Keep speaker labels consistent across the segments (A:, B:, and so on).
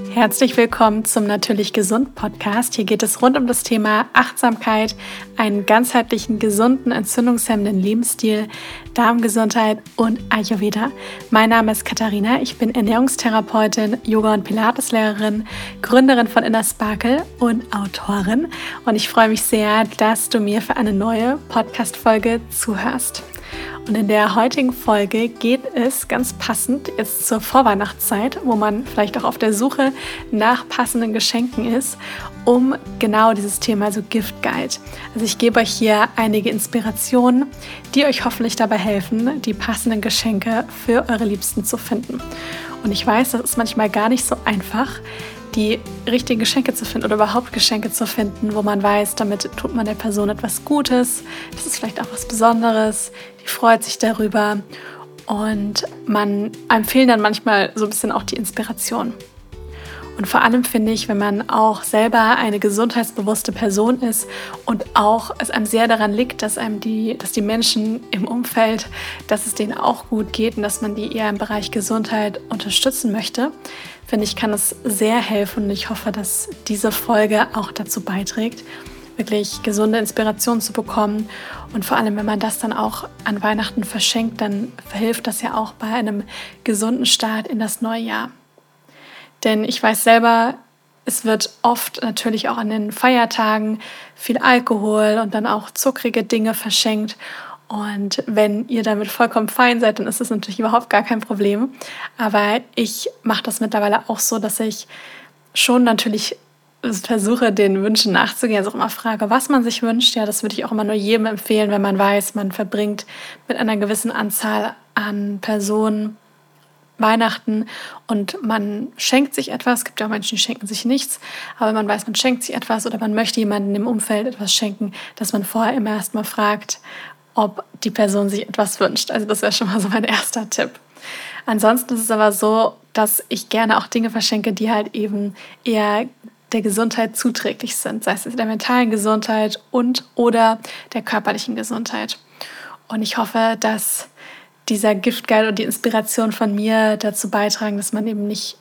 A: Herzlich willkommen zum Natürlich Gesund Podcast. Hier geht es rund um das Thema Achtsamkeit, einen ganzheitlichen, gesunden, entzündungshemmenden Lebensstil, Darmgesundheit und Ayurveda. Mein Name ist Katharina, ich bin Ernährungstherapeutin, Yoga- und Pilateslehrerin, Gründerin von Inner Sparkle und Autorin. Und ich freue mich sehr, dass du mir für eine neue Podcast-Folge zuhörst. Und in der heutigen Folge geht es ganz passend jetzt zur Vorweihnachtszeit, wo man vielleicht auch auf der Suche nach passenden Geschenken ist, um genau dieses Thema, also Gift Guide. Also ich gebe euch hier einige Inspirationen, die euch hoffentlich dabei helfen, die passenden Geschenke für eure Liebsten zu finden. Und ich weiß, das ist manchmal gar nicht so einfach, die richtigen Geschenke zu finden oder überhaupt Geschenke zu finden, wo man weiß, damit tut man der Person etwas Gutes, das ist vielleicht auch was Besonderes, die freut sich darüber und einem fehlen dann manchmal so ein bisschen auch die Inspiration. Und vor allem finde ich, wenn man auch selber eine gesundheitsbewusste Person ist und auch es einem sehr daran liegt, dass die Menschen im Umfeld, dass es denen auch gut geht und dass man die eher im Bereich Gesundheit unterstützen möchte, finde ich, kann es sehr helfen und ich hoffe, dass diese Folge auch dazu beiträgt, wirklich gesunde Inspiration zu bekommen. Und vor allem, wenn man das dann auch an Weihnachten verschenkt, dann hilft das ja auch bei einem gesunden Start in das neue Jahr. Denn ich weiß selber, es wird oft natürlich auch an den Feiertagen viel Alkohol und dann auch zuckrige Dinge verschenkt. Und wenn ihr damit vollkommen fein seid, dann ist das natürlich überhaupt gar kein Problem. Aber ich mache das mittlerweile auch so, dass ich schon natürlich versuche, den Wünschen nachzugehen. Also auch immer frage, was man sich wünscht. Ja, das würde ich auch immer nur jedem empfehlen, wenn man weiß, man verbringt mit einer gewissen Anzahl an Personen Weihnachten und man schenkt sich etwas. Es gibt ja auch Menschen, die schenken sich nichts, aber man weiß, man schenkt sich etwas oder man möchte jemandem im Umfeld etwas schenken, dass man vorher immer erstmal fragt, ob die Person sich etwas wünscht. Also das wäre schon mal so mein erster Tipp. Ansonsten ist es aber so, dass ich gerne auch Dinge verschenke, die halt eben eher der Gesundheit zuträglich sind, sei es der mentalen Gesundheit und oder der körperlichen Gesundheit. Und ich hoffe, dass dieser Giftguide und die Inspiration von mir dazu beitragen, dass man eben nicht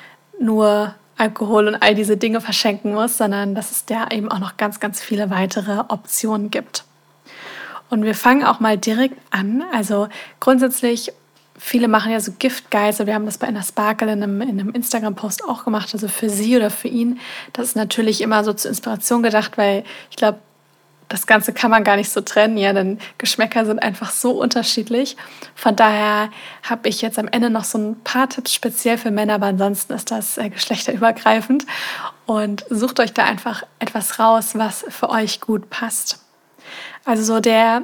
A: nur Alkohol und all diese Dinge verschenken muss, sondern dass es da eben auch noch ganz, ganz viele weitere Optionen gibt. Und wir fangen auch mal direkt an. Also grundsätzlich, viele machen ja so Giftguides, wir haben das bei Inner Sparkle in einem Instagram-Post auch gemacht, also für sie oder für ihn. Das ist natürlich immer so zur Inspiration gedacht, weil ich glaube, das Ganze kann man gar nicht so trennen, ja, denn Geschmäcker sind einfach so unterschiedlich. Von daher habe ich jetzt am Ende noch so ein paar Tipps speziell für Männer, aber ansonsten ist das geschlechterübergreifend. Und sucht euch da einfach etwas raus, was für euch gut passt. Also so der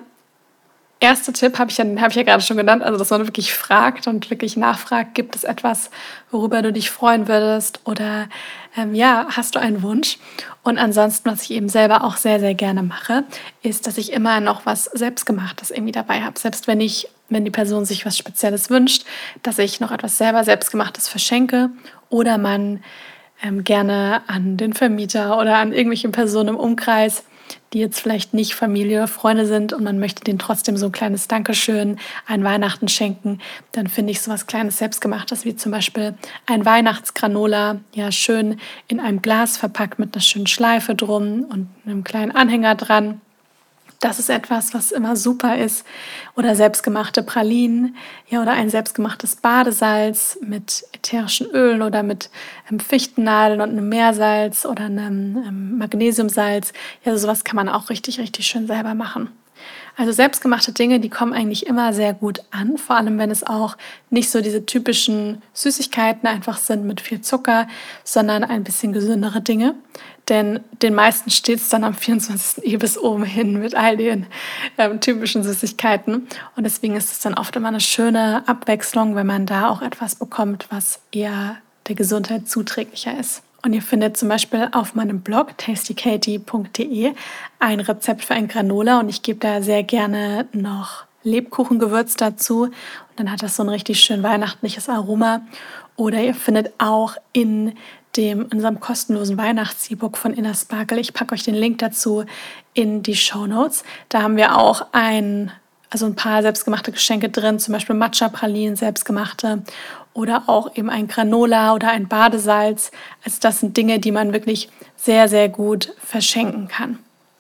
A: erste Tipp habe ich ja gerade schon genannt, also dass man wirklich fragt und wirklich nachfragt, gibt es etwas, worüber du dich freuen würdest oder hast du einen Wunsch? Und ansonsten, was ich eben selber auch sehr, sehr gerne mache, ist, dass ich immer noch was Selbstgemachtes irgendwie dabei habe. Selbst wenn die Person sich was Spezielles wünscht, dass ich noch etwas selber Selbstgemachtes verschenke oder man gerne an den Vermieter oder an irgendwelche Personen im Umkreis, die jetzt vielleicht nicht Familie oder Freunde sind und man möchte denen trotzdem so ein kleines Dankeschön an Weihnachten schenken, dann finde ich so was Kleines Selbstgemachtes, wie zum Beispiel ein Weihnachtsgranola, ja schön in einem Glas verpackt mit einer schönen Schleife drum und einem kleinen Anhänger dran. Das ist etwas, was immer super ist. Oder selbstgemachte Pralinen, ja, oder ein selbstgemachtes Badesalz mit ätherischen Ölen oder mit Fichtennadeln und einem Meersalz oder einem Magnesiumsalz. Ja, sowas kann man auch richtig, richtig schön selber machen. Also selbstgemachte Dinge, die kommen eigentlich immer sehr gut an, vor allem wenn es auch nicht so diese typischen Süßigkeiten einfach sind mit viel Zucker, sondern ein bisschen gesündere Dinge. Denn den meisten steht es dann am 24. bis oben hin mit all den typischen Süßigkeiten. Und deswegen ist es dann oft immer eine schöne Abwechslung, wenn man da auch etwas bekommt, was eher der Gesundheit zuträglicher ist. Und ihr findet zum Beispiel auf meinem Blog tastykatie.de ein Rezept für ein Granola und ich gebe da sehr gerne noch Lebkuchengewürz dazu und dann hat das so ein richtig schön weihnachtliches Aroma. Oder ihr findet auch in unserem kostenlosen Weihnachts-E-Book von Inner Sparkle, ich packe euch den Link dazu in die Shownotes, da haben wir auch ein paar selbstgemachte Geschenke drin, zum Beispiel Matcha-Pralinen, selbstgemachte oder auch eben ein Granola oder ein Badesalz. Also das sind Dinge, die man wirklich sehr, sehr gut verschenken kann.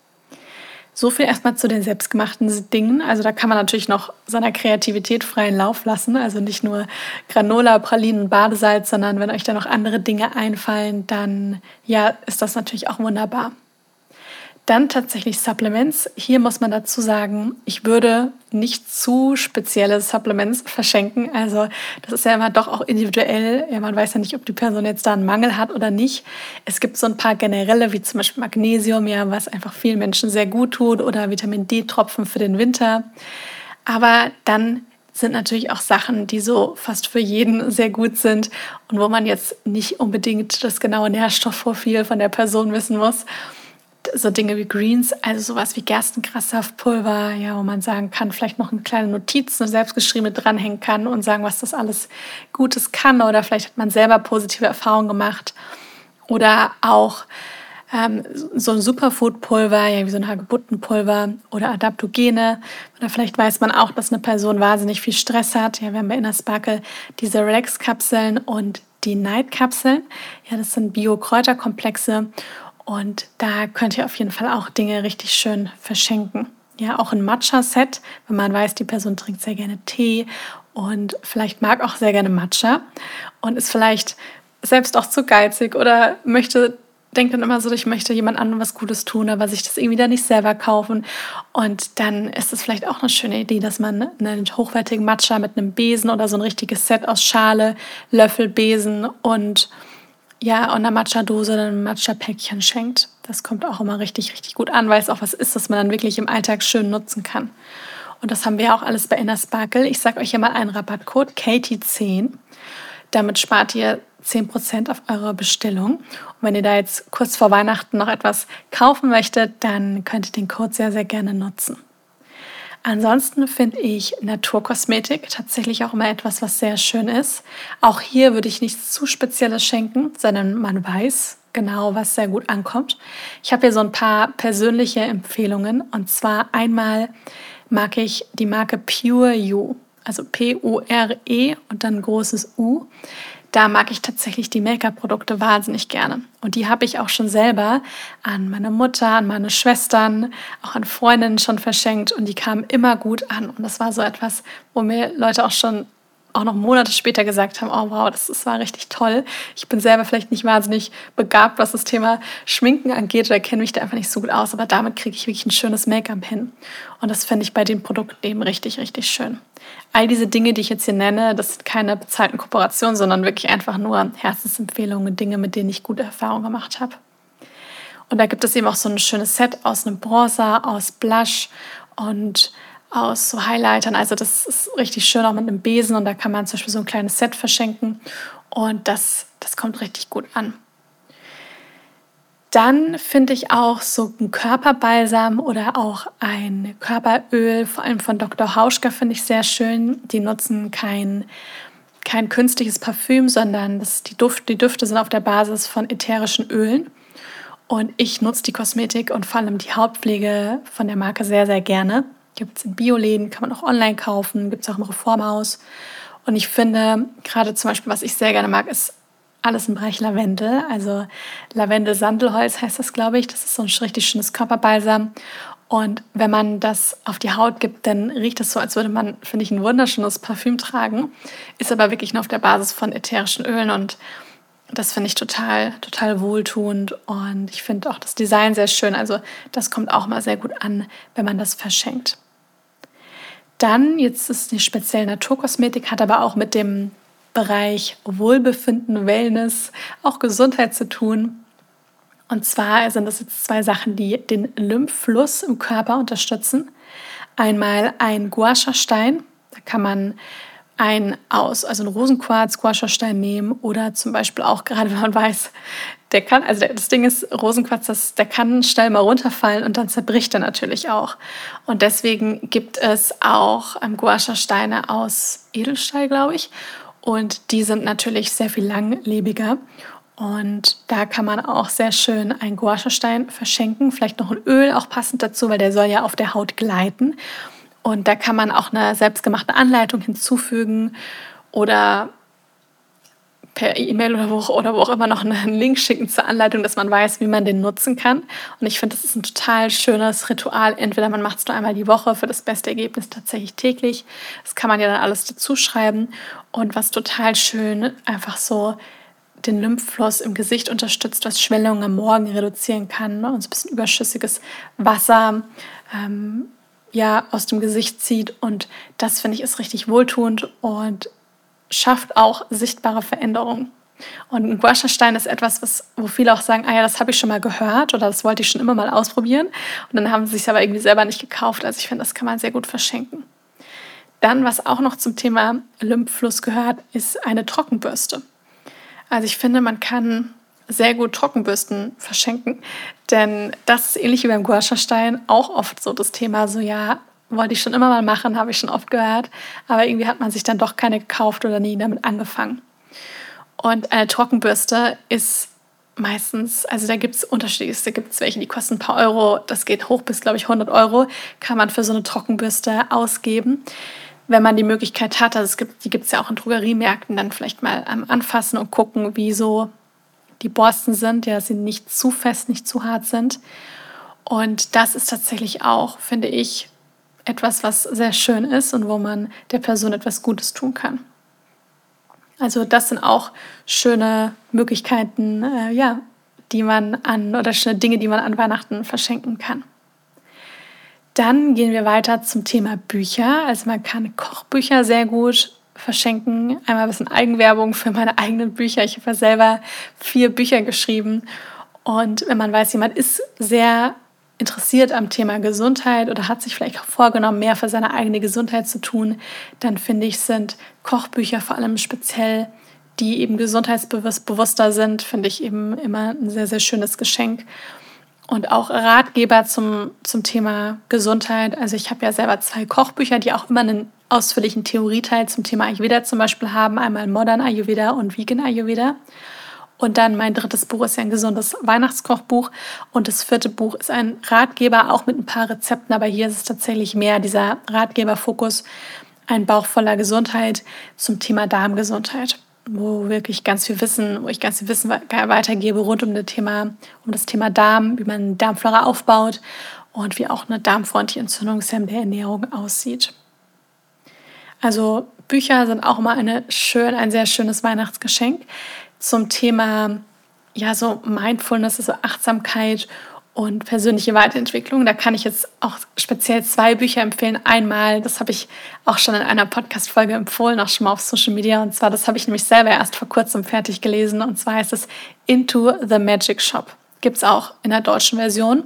A: So viel erstmal zu den selbstgemachten Dingen. Also da kann man natürlich noch seiner Kreativität freien Lauf lassen. Also nicht nur Granola, Pralinen, Badesalz, sondern wenn euch da noch andere Dinge einfallen, dann ja, ist das natürlich auch wunderbar. Dann tatsächlich Supplements. Hier muss man dazu sagen, ich würde nicht zu spezielle Supplements verschenken. Also das ist ja immer doch auch individuell. Ja, man weiß ja nicht, ob die Person jetzt da einen Mangel hat oder nicht. Es gibt so ein paar generelle, wie zum Beispiel Magnesium, ja, was einfach vielen Menschen sehr gut tut, oder Vitamin D-Tropfen für den Winter. Aber dann sind natürlich auch Sachen, die so fast für jeden sehr gut sind und wo man jetzt nicht unbedingt das genaue Nährstoffprofil von der Person wissen muss. So Dinge wie Greens, also sowas wie Gerstengrassaftpulver, ja, wo man sagen kann, vielleicht noch eine kleine Notiz, eine selbstgeschriebene dranhängen kann und sagen, was das alles Gutes kann, oder vielleicht hat man selber positive Erfahrungen gemacht. Oder auch so ein Superfoodpulver, ja, wie so ein Hagebuttenpulver oder Adaptogene. Oder vielleicht weiß man auch, dass eine Person wahnsinnig viel Stress hat. Ja, wir haben bei Inner Sparkle diese Relax-Kapseln und die Night-Kapseln. Ja, das sind Bio-Kräuterkomplexe. Und da könnt ihr auf jeden Fall auch Dinge richtig schön verschenken. Ja, auch ein Matcha-Set, wenn man weiß, die Person trinkt sehr gerne Tee und vielleicht mag auch sehr gerne Matcha und ist vielleicht selbst auch zu geizig oder denkt dann immer so, ich möchte jemand anderem was Gutes tun, aber sich das irgendwie dann nicht selber kaufen. Und dann ist es vielleicht auch eine schöne Idee, dass man einen hochwertigen Matcha mit einem Besen oder so ein richtiges Set aus Schale, Löffel, Besen und einer Matcha-Dose oder ein Matcha-Päckchen schenkt. Das kommt auch immer richtig, richtig gut an, weil es auch was ist, das man dann wirklich im Alltag schön nutzen kann. Und das haben wir auch alles bei Inner Sparkle. Ich sage euch hier mal einen Rabattcode, Katie10. Damit spart ihr 10% auf eure Bestellung. Und wenn ihr da jetzt kurz vor Weihnachten noch etwas kaufen möchtet, dann könnt ihr den Code sehr, sehr gerne nutzen. Ansonsten finde ich Naturkosmetik tatsächlich auch immer etwas, was sehr schön ist. Auch hier würde ich nichts zu Spezielles schenken, sondern man weiß genau, was sehr gut ankommt. Ich habe hier so ein paar persönliche Empfehlungen. Und zwar einmal mag ich die Marke Pure You, also Pure und dann großes U. Da mag ich tatsächlich die Make-up-Produkte wahnsinnig gerne. Und die habe ich auch schon selber an meine Mutter, an meine Schwestern, auch an Freundinnen schon verschenkt. Und die kamen immer gut an. Und das war so etwas, wo mir Leute auch noch Monate später gesagt haben, oh wow, das war richtig toll. Ich bin selber vielleicht nicht wahnsinnig begabt, was das Thema Schminken angeht, oder kenne mich da einfach nicht so gut aus. Aber damit kriege ich wirklich ein schönes Make-up hin. Und das finde ich bei den Produkten eben richtig, richtig schön. All diese Dinge, die ich jetzt hier nenne, das sind keine bezahlten Kooperationen, sondern wirklich einfach nur Herzensempfehlungen, Dinge, mit denen ich gute Erfahrungen gemacht habe. Und da gibt es eben auch so ein schönes Set aus einem Bronzer, aus Blush und aus so Highlightern. Also das ist richtig schön, auch mit einem Besen. Und da kann man zum Beispiel so ein kleines Set verschenken. Und das kommt richtig gut an. Dann finde ich auch so ein Körperbalsam oder auch ein Körperöl, vor allem von Dr. Hauschka, finde ich sehr schön. Die nutzen kein künstliches Parfüm, sondern die Düfte sind auf der Basis von ätherischen Ölen. Und ich nutze die Kosmetik und vor allem die Hautpflege von der Marke sehr, sehr gerne. Gibt es in Bioläden, kann man auch online kaufen, gibt es auch im Reformhaus. Und ich finde, gerade zum Beispiel, was ich sehr gerne mag, ist alles im Bereich Lavendel. Also Lavendel-Sandelholz heißt das, glaube ich. Das ist so ein richtig schönes Körperbalsam. Und wenn man das auf die Haut gibt, dann riecht es so, als würde man, finde ich, ein wunderschönes Parfüm tragen. Ist aber wirklich nur auf der Basis von ätherischen Ölen. Und das finde ich total, total wohltuend. Und ich finde auch das Design sehr schön. Also das kommt auch mal sehr gut an, wenn man das verschenkt. Dann, jetzt ist die spezielle Naturkosmetik, hat aber auch mit dem Bereich Wohlbefinden, Wellness, auch Gesundheit zu tun. Und zwar sind das jetzt 2 Sachen, die den Lymphfluss im Körper unterstützen. Einmal ein Guasha-Stein, da kann man einen Rosenquarz-Guasha-Stein nehmen oder zum Beispiel auch, gerade wenn man weiß, das Ding ist, Rosenquarz, der kann schnell mal runterfallen und dann zerbricht er natürlich auch. Und deswegen gibt es auch Guasha-Steine aus Edelstahl, glaube ich. Und die sind natürlich sehr viel langlebiger. Und da kann man auch sehr schön einen Guasha-Stein verschenken. Vielleicht noch ein Öl, auch passend dazu, weil der soll ja auf der Haut gleiten. Und da kann man auch eine selbstgemachte Anleitung hinzufügen oder per E-Mail oder wo auch immer noch einen Link schicken zur Anleitung, dass man weiß, wie man den nutzen kann. Und ich finde, das ist ein total schönes Ritual. Entweder man macht es nur einmal die Woche für das beste Ergebnis tatsächlich täglich. Das kann man ja dann alles dazu schreiben. Und was total schön einfach so den Lymphfluss im Gesicht unterstützt, was Schwellungen am Morgen reduzieren kann, ne? Und so ein bisschen überschüssiges Wasser aus dem Gesicht zieht. Und das, finde ich, ist richtig wohltuend und schafft auch sichtbare Veränderungen. Und ein Guasha-Stein ist etwas, wo viele auch sagen, das habe ich schon mal gehört oder das wollte ich schon immer mal ausprobieren. Und dann haben sie es aber irgendwie selber nicht gekauft. Also ich finde, das kann man sehr gut verschenken. Dann, was auch noch zum Thema Lymphfluss gehört, ist eine Trockenbürste. Also ich finde, man kann sehr gut Trockenbürsten verschenken, denn das ist ähnlich wie beim Guasha-Stein auch oft so das Thema, wollte ich schon immer mal machen, habe ich schon oft gehört, aber irgendwie hat man sich dann doch keine gekauft oder nie damit angefangen. Und eine Trockenbürste ist meistens, also da gibt es unterschiedlichste, da gibt es welche, die kosten ein paar Euro, das geht hoch bis, glaube ich, 100 Euro, kann man für so eine Trockenbürste ausgeben, wenn man die Möglichkeit hat. Also die gibt es ja auch in Drogeriemärkten, dann vielleicht mal anfassen und gucken, wie so die Borsten sind, dass sie nicht zu fest, nicht zu hart sind. Und das ist tatsächlich auch, finde ich, etwas, was sehr schön ist und wo man der Person etwas Gutes tun kann. Also das sind auch schöne Möglichkeiten, schöne Dinge, die man an Weihnachten verschenken kann. Dann gehen wir weiter zum Thema Bücher. Also man kann Kochbücher sehr gut verschenken. Einmal ein bisschen Eigenwerbung für meine eigenen Bücher. Ich habe ja selber 4 Bücher geschrieben. Und wenn man weiß, jemand ist sehr interessiert am Thema Gesundheit oder hat sich vielleicht auch vorgenommen, mehr für seine eigene Gesundheit zu tun, dann finde ich, sind Kochbücher vor allem speziell, die eben gesundheitsbewusster sind, finde ich eben immer ein sehr, sehr schönes Geschenk. Und auch Ratgeber zum Thema Gesundheit. Also ich habe ja selber 2 Kochbücher, die auch immer einen ausführlichen Theorieteil zum Thema Ayurveda zum Beispiel haben. Einmal Modern Ayurveda und Vegan Ayurveda. Und dann mein 3. Buch ist ja ein gesundes Weihnachtskochbuch. Und das 4. Buch ist ein Ratgeber, auch mit ein paar Rezepten. Aber hier ist es tatsächlich mehr dieser Ratgeberfokus, ein Bauch voller Gesundheit zum Thema Darmgesundheit, wo ich ganz viel Wissen weitergebe rund um das Thema Darm, wie man Darmflora aufbaut und wie auch eine darmfreundliche entzündungshemmende Ernährung aussieht. Also Bücher sind auch immer ein sehr schönes Weihnachtsgeschenk zum Thema Mindfulness, also Achtsamkeit und persönliche Weiterentwicklung. Da kann ich jetzt auch speziell 2 Bücher empfehlen. Einmal, das habe ich auch schon in einer Podcast-Folge empfohlen, auch schon mal auf Social Media. Und zwar, das habe ich nämlich selber erst vor kurzem fertig gelesen. Und zwar heißt es Into the Magic Shop. Gibt es auch in der deutschen Version.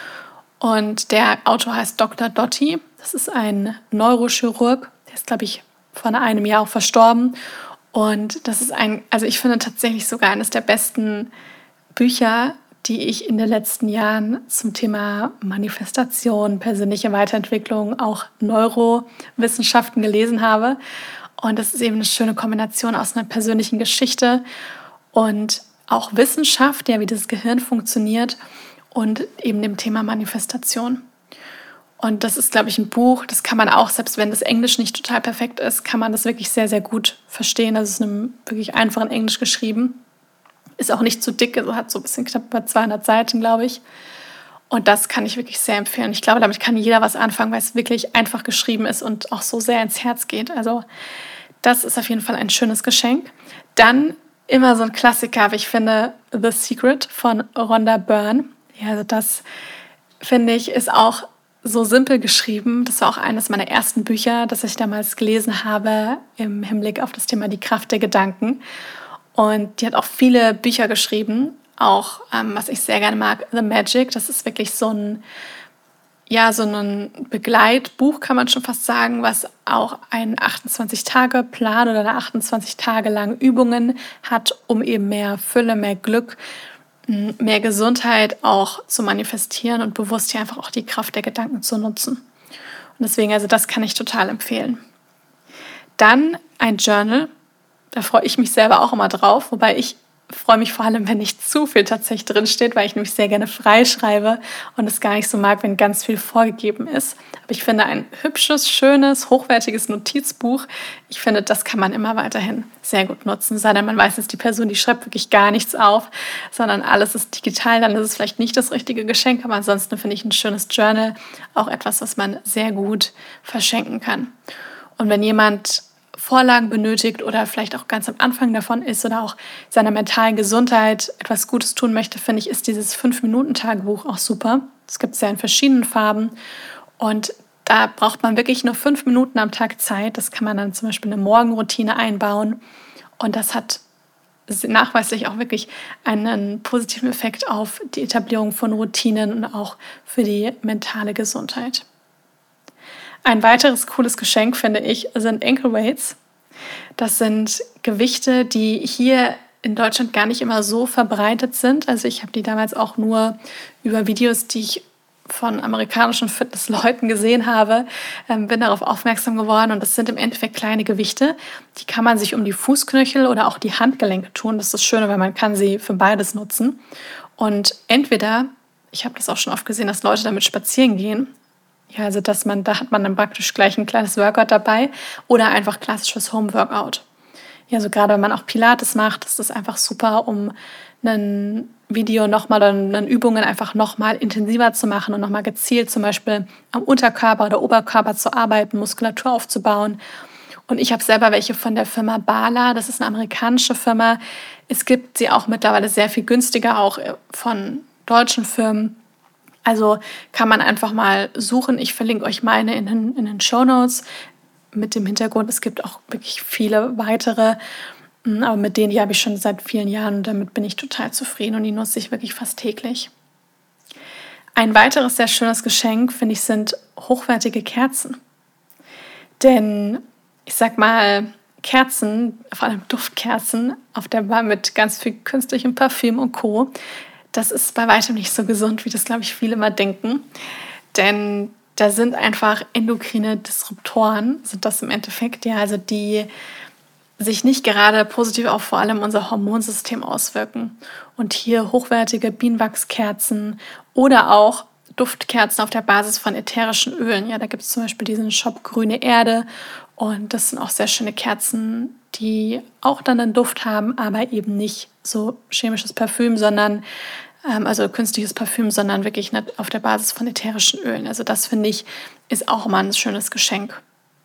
A: Und der Autor heißt Dr. Dotti. Das ist ein Neurochirurg. Der ist, glaube ich, vor einem Jahr auch verstorben. Und das ist ich finde tatsächlich sogar eines der besten Bücher, die ich in den letzten Jahren zum Thema Manifestation, persönliche Weiterentwicklung, auch Neurowissenschaften gelesen habe. Und das ist eben eine schöne Kombination aus einer persönlichen Geschichte und auch Wissenschaft, wie das Gehirn funktioniert und eben dem Thema Manifestation. Und das ist, glaube ich, ein Buch, das kann man auch, selbst wenn das Englisch nicht total perfekt ist, kann man das wirklich sehr, sehr gut verstehen. Das ist in einem wirklich einfachen Englisch geschrieben. Ist auch nicht zu dick, also hat so ein bisschen knapp über 200 Seiten, glaube ich. Und das kann ich wirklich sehr empfehlen. Ich glaube, damit kann jeder was anfangen, weil es wirklich einfach geschrieben ist und auch so sehr ins Herz geht. Also das ist auf jeden Fall ein schönes Geschenk. Dann immer so ein Klassiker, aber ich finde The Secret von Rhonda Byrne. Ja, also das, finde ich, ist auch so simpel geschrieben. Das war auch eines meiner ersten Bücher, das ich damals gelesen habe im Hinblick auf das Thema die Kraft der Gedanken. Und die hat auch viele Bücher geschrieben, auch was ich sehr gerne mag, The Magic. Das ist wirklich so ein Begleitbuch, kann man schon fast sagen, was auch einen 28-Tage-Plan oder eine 28 Tage lang Übungen hat, um eben mehr Fülle, mehr Glück, mehr Gesundheit auch zu manifestieren und bewusst hier einfach auch die Kraft der Gedanken zu nutzen. Und deswegen, also das kann ich total empfehlen. Dann ein Journal, da freue ich mich selber auch immer drauf, wobei ich freue mich vor allem, wenn nicht zu viel tatsächlich drin steht, weil ich nämlich sehr gerne frei schreibe und es gar nicht so mag, wenn ganz viel vorgegeben ist. Aber ich finde, ein hübsches, schönes, hochwertiges Notizbuch, ich finde, das kann man immer weiterhin sehr gut nutzen. Sei denn, man weiß jetzt, die Person, die schreibt wirklich gar nichts auf, sondern alles ist digital, dann ist es vielleicht nicht das richtige Geschenk. Aber ansonsten finde ich ein schönes Journal auch etwas, was man sehr gut verschenken kann. Und wenn jemand Vorlagen benötigt oder vielleicht auch ganz am Anfang davon ist oder auch seiner mentalen Gesundheit etwas Gutes tun möchte, finde ich, ist dieses 5-Minuten-Tagebuch auch super. Das gibt es ja in verschiedenen Farben und da braucht man wirklich nur 5 Minuten am Tag Zeit. Das kann man dann zum Beispiel in eine Morgenroutine einbauen und das hat nachweislich auch wirklich einen positiven Effekt auf die Etablierung von Routinen und auch für die mentale Gesundheit. Ein weiteres cooles Geschenk, finde ich, sind Ankle Weights. Das sind Gewichte, die hier in Deutschland gar nicht immer so verbreitet sind. Also ich habe die damals auch nur über Videos, die ich von amerikanischen Fitnessleuten gesehen habe, bin darauf aufmerksam geworden. Und das sind im Endeffekt kleine Gewichte. Die kann man sich um die Fußknöchel oder auch die Handgelenke tun. Das ist das Schöne, weil man kann sie für beides nutzen. Und entweder, ich habe das auch schon oft gesehen, dass Leute damit spazieren gehen. Ja, also da hat man dann praktisch gleich ein kleines Workout dabei oder einfach klassisches Home-Workout. Ja, also gerade wenn man auch Pilates macht, ist das einfach super, um ein Video nochmal oder dann Übungen einfach nochmal intensiver zu machen und nochmal gezielt zum Beispiel am Unterkörper oder Oberkörper zu arbeiten, Muskulatur aufzubauen. Und ich habe selber welche von der Firma Bala, das ist eine amerikanische Firma. Es gibt sie auch mittlerweile sehr viel günstiger, auch von deutschen Firmen. Also kann man einfach mal suchen. Ich verlinke euch meine in den Shownotes mit dem Hintergrund. Es gibt auch wirklich viele weitere, aber mit denen die habe ich schon seit vielen Jahren und damit bin ich total zufrieden und die nutze ich wirklich fast täglich. Ein weiteres sehr schönes Geschenk, finde ich, sind hochwertige Kerzen. Denn ich sag mal, Kerzen, vor allem Duftkerzen, auf der Bar mit ganz viel künstlichem Parfüm und Co., das ist bei weitem nicht so gesund, wie das, glaube ich, viele immer denken. Denn da sind einfach endokrine Disruptoren, sind das im Endeffekt, ja, also die sich nicht gerade positiv auf vor allem unser Hormonsystem auswirken. Und hier hochwertige Bienenwachskerzen oder auch Duftkerzen auf der Basis von ätherischen Ölen. Ja, da gibt es zum Beispiel diesen Shop Grüne Erde und das sind auch sehr schöne Kerzen, die auch dann einen Duft haben, aber eben nicht so chemisches Parfüm, sondern also künstliches Parfüm, sondern wirklich auf der Basis von ätherischen Ölen. Also das finde ich ist auch immer ein schönes Geschenk.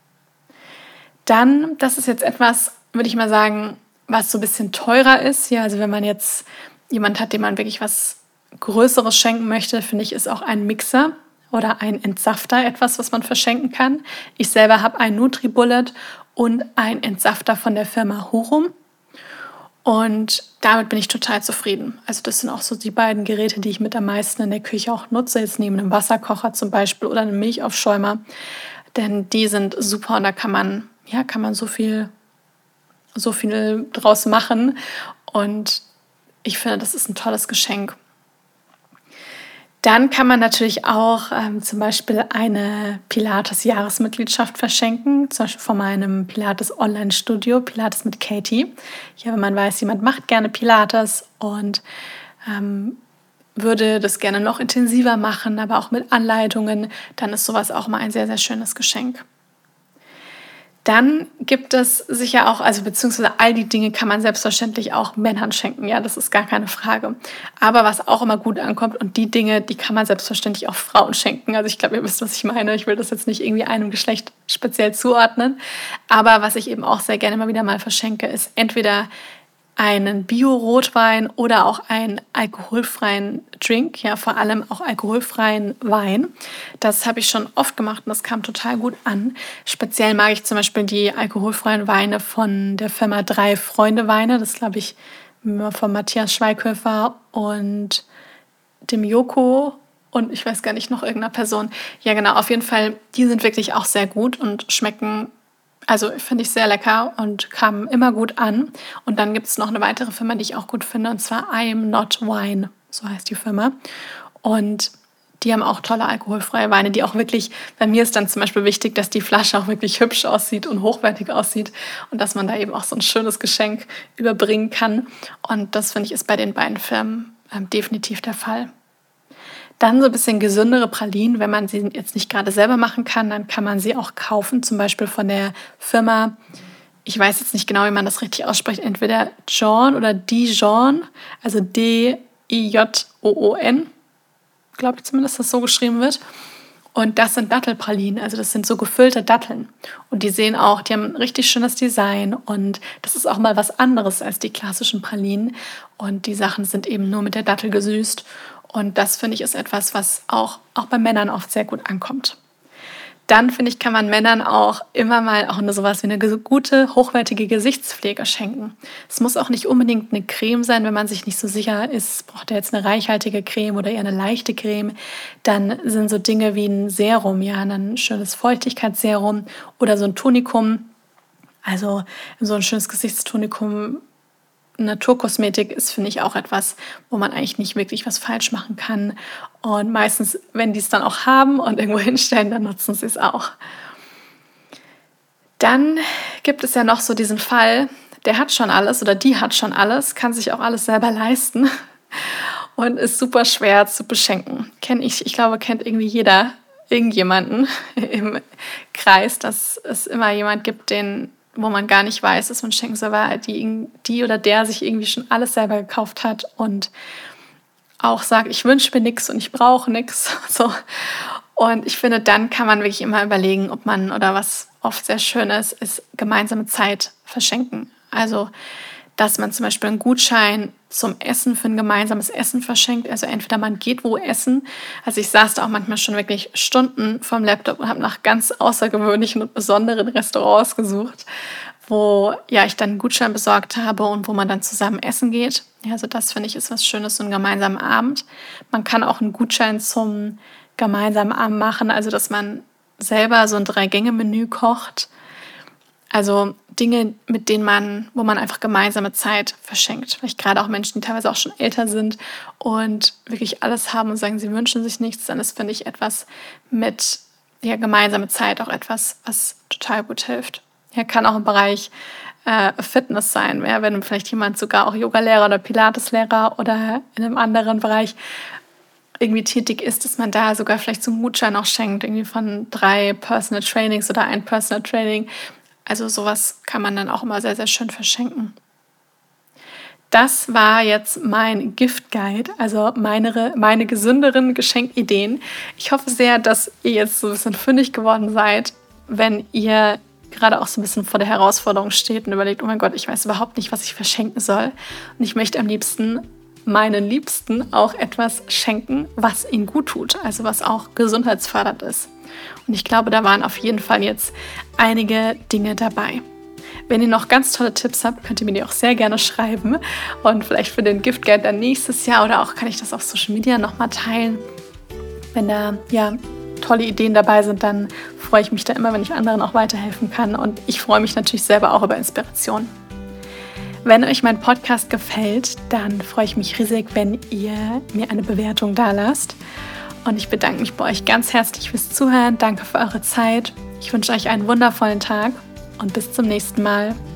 A: Dann, das ist jetzt etwas, würde ich mal sagen, was so ein bisschen teurer ist. Ja, also wenn man jetzt jemand hat, dem man wirklich was Größeres schenken möchte, finde ich, ist auch ein Mixer oder ein Entsafter etwas, was man verschenken kann. Ich selber habe ein NutriBullet und ein Entsafter von der Firma Hurum. Und damit bin ich total zufrieden. Also das sind auch so die beiden Geräte, die ich mit am meisten in der Küche auch nutze. Jetzt neben einem Wasserkocher zum Beispiel oder einem Milchaufschäumer. Denn die sind super und da kann man so viel draus machen. Und ich finde, das ist ein tolles Geschenk. Dann kann man natürlich auch zum Beispiel eine Pilates-Jahresmitgliedschaft verschenken, zum Beispiel von meinem Pilates-Online-Studio, Pilates mit Katie. Ja, wenn man weiß, jemand macht gerne Pilates und würde das gerne noch intensiver machen, aber auch mit Anleitungen, dann ist sowas auch mal ein sehr, sehr schönes Geschenk. Dann gibt es sicher auch, also beziehungsweise all die Dinge kann man selbstverständlich auch Männern schenken, ja, das ist gar keine Frage. Aber was auch immer gut ankommt und die Dinge, die kann man selbstverständlich auch Frauen schenken. Also ich glaube, ihr wisst, was ich meine. Ich will das jetzt nicht irgendwie einem Geschlecht speziell zuordnen. Aber was ich eben auch sehr gerne mal wieder mal verschenke, ist entweder einen Bio-Rotwein oder auch einen alkoholfreien Drink, ja, vor allem auch alkoholfreien Wein. Das habe ich schon oft gemacht und das kam total gut an. Speziell mag ich zum Beispiel die alkoholfreien Weine von der Firma 3 Freunde Weine. Das glaube ich von Matthias Schweighöfer und dem Joko und ich weiß gar nicht, noch irgendeiner Person. Ja, genau, auf jeden Fall, die sind wirklich auch sehr gut und schmecken, also finde ich sehr lecker und kamen immer gut an. Und dann gibt es noch eine weitere Firma, die ich auch gut finde, und zwar I Am Not Wine, so heißt die Firma. Und Die haben auch tolle alkoholfreie Weine, die auch wirklich, bei mir ist dann zum Beispiel wichtig, dass die Flasche auch wirklich hübsch aussieht und hochwertig aussieht und dass man da eben auch so ein schönes Geschenk überbringen kann. Und das, finde ich, ist bei den beiden Firmen definitiv der Fall. Dann so ein bisschen gesündere Pralinen, wenn man sie jetzt nicht gerade selber machen kann, dann kann man sie auch kaufen, zum Beispiel von der Firma, ich weiß jetzt nicht genau, wie man das richtig ausspricht, entweder Joon oder Dijon, also D-I-J-O-O-N, glaube ich zumindest, dass das so geschrieben wird. Und das sind Dattelpralinen, also das sind so gefüllte Datteln. Und die sehen auch, die haben ein richtig schönes Design und das ist auch mal was anderes als die klassischen Pralinen. Und die Sachen sind eben nur mit der Dattel gesüßt. Und das, finde ich, ist etwas, was auch bei Männern oft sehr gut ankommt. Dann, finde ich, kann man Männern auch immer mal auch sowas wie eine gute, hochwertige Gesichtspflege schenken. Es muss auch nicht unbedingt eine Creme sein, wenn man sich nicht so sicher ist, braucht er jetzt eine reichhaltige Creme oder eher eine leichte Creme. Dann sind so Dinge wie ein Serum, ja, ein schönes Feuchtigkeitsserum oder so ein Tonikum. Also so ein schönes Gesichtstonikum. Naturkosmetik ist, finde ich, auch etwas, wo man eigentlich nicht wirklich was falsch machen kann. Und meistens, wenn die es dann auch haben und irgendwo hinstellen, dann nutzen sie es auch. Dann gibt es ja noch so diesen Fall, der hat schon alles oder die hat schon alles, kann sich auch alles selber leisten und ist super schwer zu beschenken. Ich glaube, kennt irgendwie jeder irgendjemanden im Kreis, dass es immer jemand gibt, wo man gar nicht weiß, dass man schenken soll, weil die oder der sich irgendwie schon alles selber gekauft hat und auch sagt, ich wünsche mir nichts und ich brauche nichts. So. Und ich finde, dann kann man wirklich immer überlegen, ob man, oder was oft sehr schön ist gemeinsame Zeit verschenken. Also, dass man zum Beispiel einen Gutschein zum Essen für ein gemeinsames Essen verschenkt. Also entweder man geht wo essen. Also ich saß da auch manchmal schon wirklich Stunden vom Laptop und habe nach ganz außergewöhnlichen und besonderen Restaurants gesucht, wo ich dann einen Gutschein besorgt habe und wo man dann zusammen essen geht. Ja, also das, finde ich, ist was Schönes, so einen gemeinsamen Abend. Man kann auch einen Gutschein zum gemeinsamen Abend machen, also dass man selber so ein 3-Gänge-Menü kocht. Also Dinge, wo man einfach gemeinsame Zeit verschenkt. Vielleicht gerade auch Menschen, die teilweise auch schon älter sind und wirklich alles haben und sagen, sie wünschen sich nichts, dann ist, finde ich, etwas mit gemeinsame Zeit auch etwas, was total gut hilft. Ja, kann auch im Bereich Fitness sein, ja, wenn vielleicht jemand sogar auch Yoga-Lehrer oder Pilates-Lehrer oder in einem anderen Bereich irgendwie tätig ist, dass man da sogar vielleicht so einen Gutschein auch schenkt, irgendwie von 3 Personal Trainings oder ein Personal Training. Also sowas kann man dann auch immer sehr, sehr schön verschenken. Das war jetzt mein Gift Guide, also meine gesünderen Geschenkideen. Ich hoffe sehr, dass ihr jetzt so ein bisschen fündig geworden seid, wenn ihr gerade auch so ein bisschen vor der Herausforderung steht und überlegt, oh mein Gott, ich weiß überhaupt nicht, was ich verschenken soll. Und ich möchte am liebsten meinen Liebsten auch etwas schenken, was ihnen gut tut, also was auch gesundheitsfördernd ist. Und ich glaube, da waren auf jeden Fall jetzt einige Dinge dabei. Wenn ihr noch ganz tolle Tipps habt, könnt ihr mir die auch sehr gerne schreiben und vielleicht für den Gift Guide dann nächstes Jahr oder auch kann ich das auf Social Media nochmal teilen. Wenn da tolle Ideen dabei sind, dann freue ich mich da immer, wenn ich anderen auch weiterhelfen kann und ich freue mich natürlich selber auch über Inspiration. Wenn euch mein Podcast gefällt, dann freue ich mich riesig, wenn ihr mir eine Bewertung dalasst. Und ich bedanke mich bei euch ganz herzlich fürs Zuhören. Danke für eure Zeit. Ich wünsche euch einen wundervollen Tag und bis zum nächsten Mal.